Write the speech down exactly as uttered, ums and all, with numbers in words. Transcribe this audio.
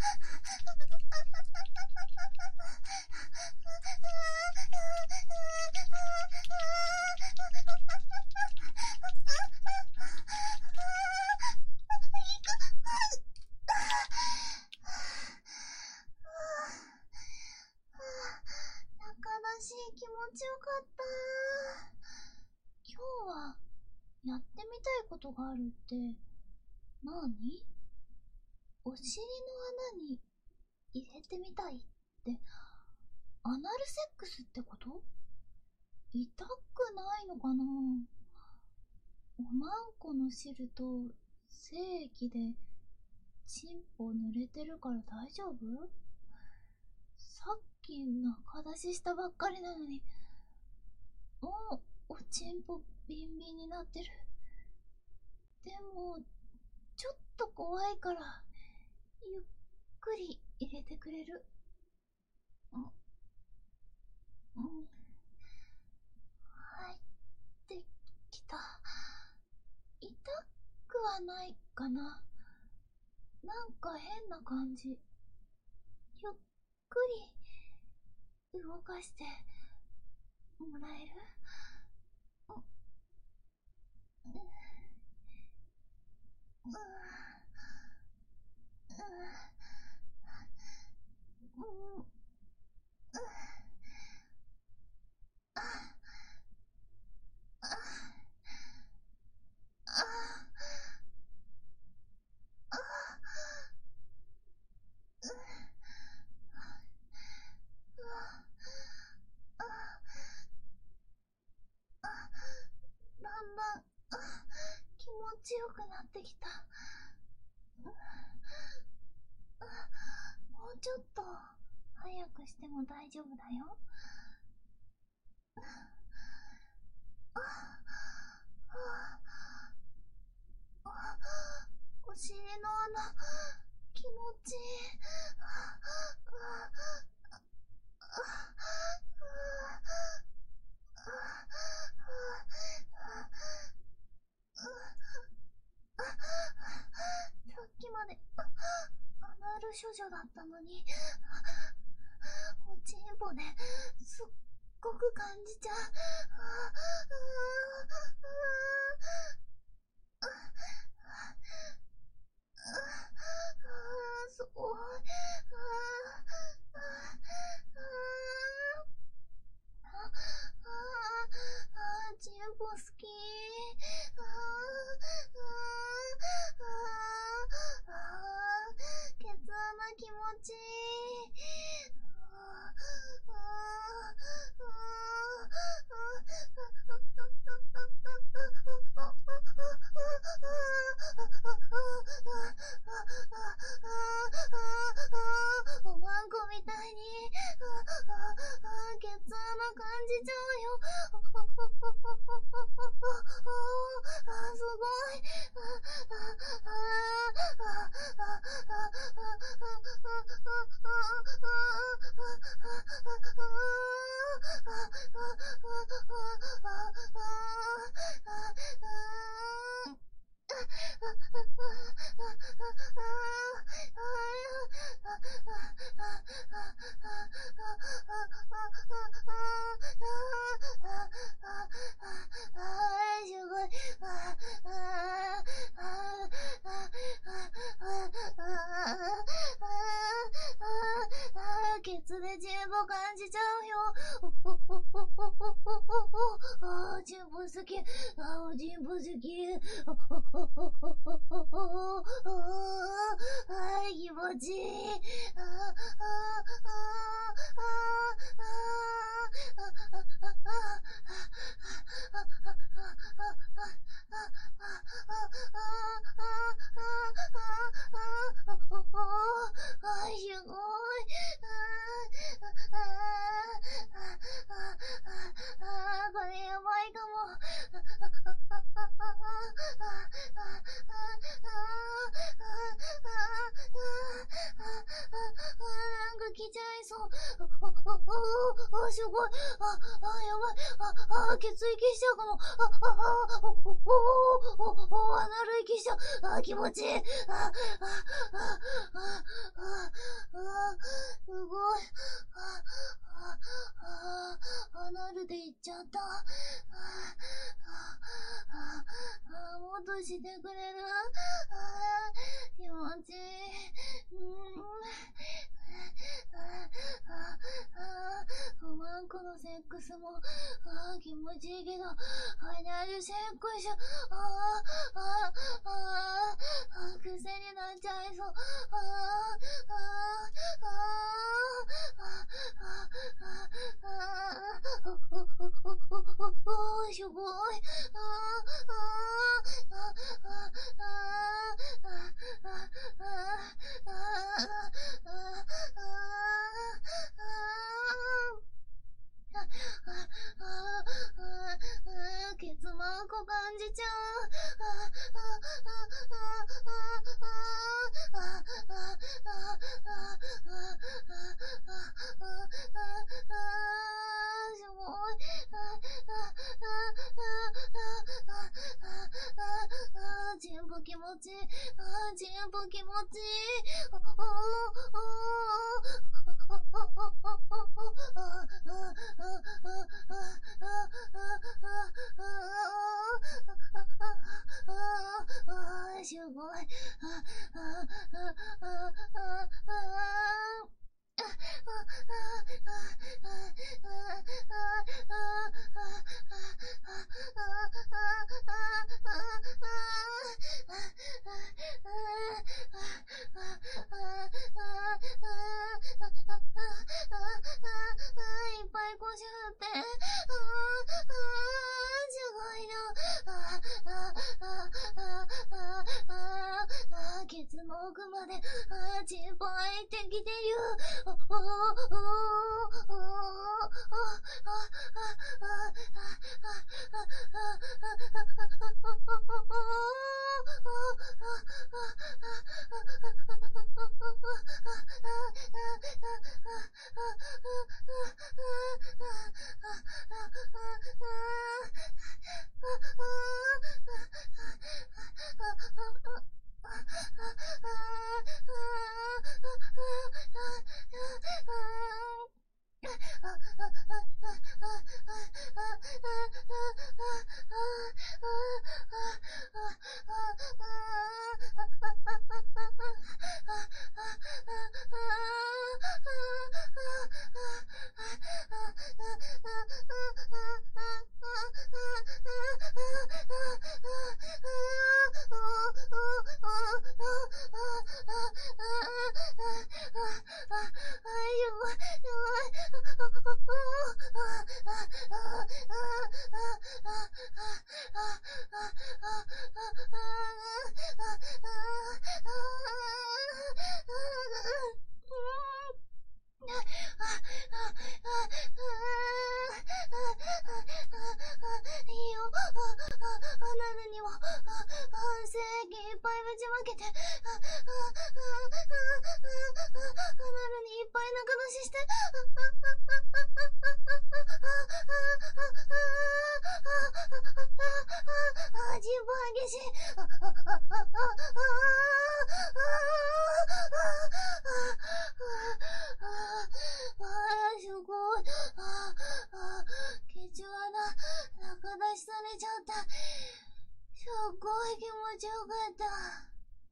気持ちよかった。今日はやってみたいことがあるって何？お尻の穴に入れてみたいってアナルセックスってこと？痛くないのかな？おまんこの汁と精液でチンポ濡れてるから大丈夫？さっき中出ししたばっかりなのにもうおちんぽビンビンになってる。でもちょっと怖いからゆっくり入れてくれる？うん、うん、入ってきた。痛くはないかな。なんか変な感じ。ゆっくり動かしてもらえる？うん、うん、うん、うん、うん、あ、あ、あ、あ、うん、あ、あ、だんだん気持ちよくなってきた。もうちょっと早くしても大丈夫だよ。お尻の穴気持ちいい。さっきまでアナル処女だったのにおちんぽですっごく感じちゃう。すごい。チンポ好き。ケツ穴気持ちいい。おまんこみたいにケツ穴感じちゃうよ。すごい。ケツでチンポ感じちゃうよ。あー、チンポ好き。あー、チンポ好き。あー、気持ちいい。あー、あー、あー、あー、あー、すごい。これやばいかも。なんか来ちゃいそう。あ、すごい。あ、あ、やばい。あ、あ、血液しちゃうかも。あ、あ、あ、お、お、お、お、アナル息しちゃう。あ、気持ちいい。あ、あ、あ、あ、 ゃった。ああ、もっとしてくれる？あ気持ちいい。うん。ワンコのセックスもあ気持ちいいけど、あれセックス、あああああ癖になっちゃいそう。ああああああおおすごい。あああああケツマンコ感じちゃう。すごい。全部気持ちいい。全部気持ちいい。すごい。いっぱい腰振って。すごいな。ケツの奥までチンポ入ってきてる。すっごい気持ちよかった。